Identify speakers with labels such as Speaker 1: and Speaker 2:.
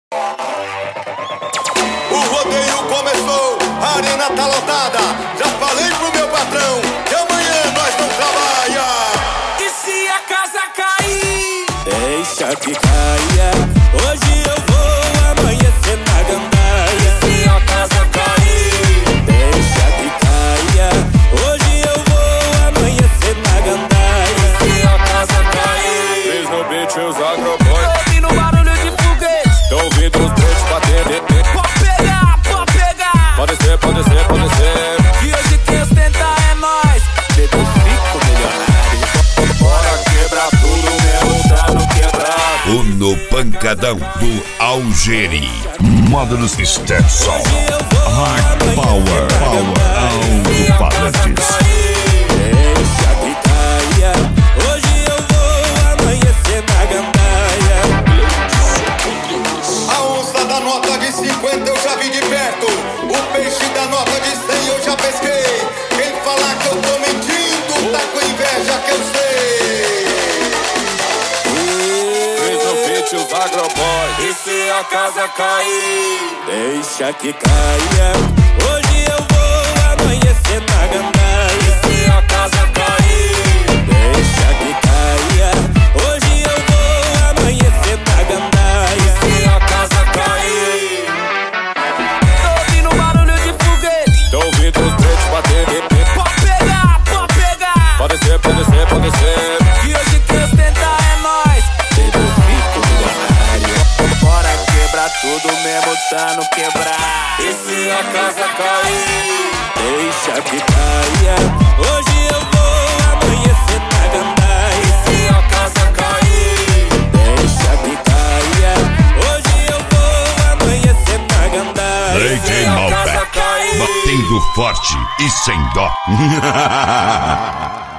Speaker 1: O rodeio começou, a arena tá lotada. Já falei pro meu patrão que amanhã nós não trabalha.
Speaker 2: E se a casa cair?
Speaker 3: Deixa que caia. Hoje eu vou amanhecer na gandaia.
Speaker 2: E se a casa cair?
Speaker 3: Deixa que caia. Hoje eu vou amanhecer na gandaia.
Speaker 2: E se a casa cair?
Speaker 1: Fez no beat os agroboys.
Speaker 2: Tô ouvindo barulho de foguete.
Speaker 1: Tô ouvindo os dois bater.
Speaker 2: Pode pegar, pode pegar.
Speaker 1: Pode ser, pode ser, pode ser.
Speaker 2: E hoje quem ostenta é nós.
Speaker 3: Bebê, fico milionário.
Speaker 1: Bora quebrar tudo mesmo, tá no quebrado.
Speaker 4: O No Pancadão do Algeri. Módulos Stetson. Hard Power. Alto-falantes.
Speaker 3: Deixa que caia. Hoje eu vou amanhecer na gandaia.
Speaker 1: A onça da nota de 50 eu já vi de perto. O peixe da nota de 100 eu já pesquei. Quem falar que eu tô mentindo tá com inveja que eu sei. Fez no beat os agroboys.
Speaker 2: E se a casa cair?
Speaker 3: Deixa que caia. Hoje eu vou amanhecer na gandaia.
Speaker 2: E se a casa cair?
Speaker 3: Deixa que caia. Hoje eu vou amanhecer na gandaia.
Speaker 2: E se a casa cair? Tô ouvindo barulho de foguete.
Speaker 1: Tô ouvindo os dois bater.
Speaker 2: Pode pegar, pode pegar.
Speaker 1: Pode ser, pode ser, pode ser.
Speaker 2: E hoje quem ostenta é nós.
Speaker 3: Bebê, fico milionário.
Speaker 2: Bora quebrar tudo mesmo, tá no quebrar. E se a casa cair?
Speaker 3: Deixa que caia. Hoje eu vou amanhecer na gandaia.
Speaker 2: E se a casa cair?
Speaker 3: Deixa que caia. Hoje eu vou amanhecer na gandaia.
Speaker 4: DJ Malbec. Batendo forte e sem dó.